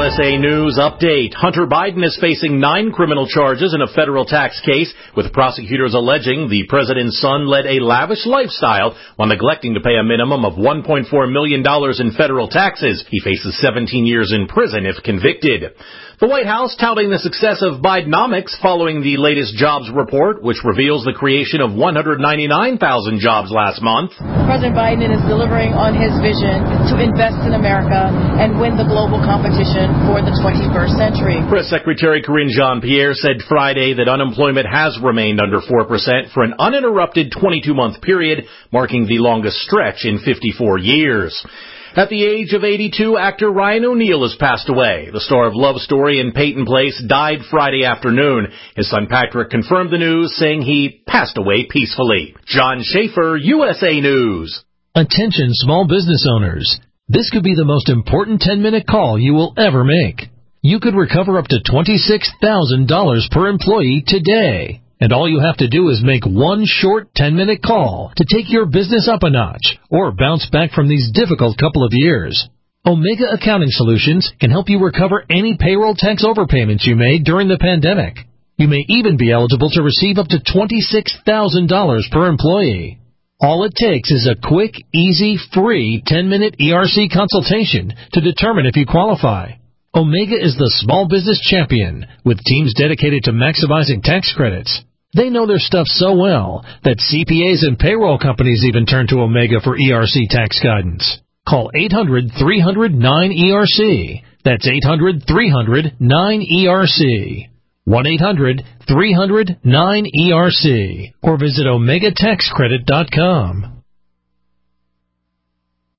USA News update. Hunter Biden is facing 9 criminal charges in a federal tax case, with prosecutors alleging the president's son led a lavish lifestyle while neglecting to pay a minimum of $1.4 million in federal taxes. He faces 17 years in prison if convicted. The White House touting the success of Bidenomics following the latest jobs report, which reveals the creation of 199,000 jobs last month. President Biden is delivering on his vision to invest in America and win the global competition for the 21st century. Press Secretary Karine Jean-Pierre said Friday that unemployment has remained under 4% for an uninterrupted 22-month period, marking the longest stretch in 54 years. At the age of 82, actor Ryan O'Neal has passed away. The star of Love Story and Peyton Place died Friday afternoon. His son Patrick confirmed the news, saying he passed away peacefully. John Schaefer, USA News. Attention small business owners. This could be the most important 10-minute call you will ever make. You could recover up to $26,000 per employee today. And all you have to do is make one short 10-minute call to take your business up a notch or bounce back from these difficult couple of years. Omega Accounting Solutions can help you recover any payroll tax overpayments you made during the pandemic. You may even be eligible to receive up to $26,000 per employee. All it takes is a quick, easy, free 10-minute ERC consultation to determine if you qualify. Omega is the small business champion, with teams dedicated to maximizing tax credits. They know their stuff so well that CPAs and payroll companies even turn to Omega for ERC tax guidance. Call 800-300-9ERC. That's 800-300-9ERC. 1-800-300-9ERC. Or visit OmegaTaxCredit.com.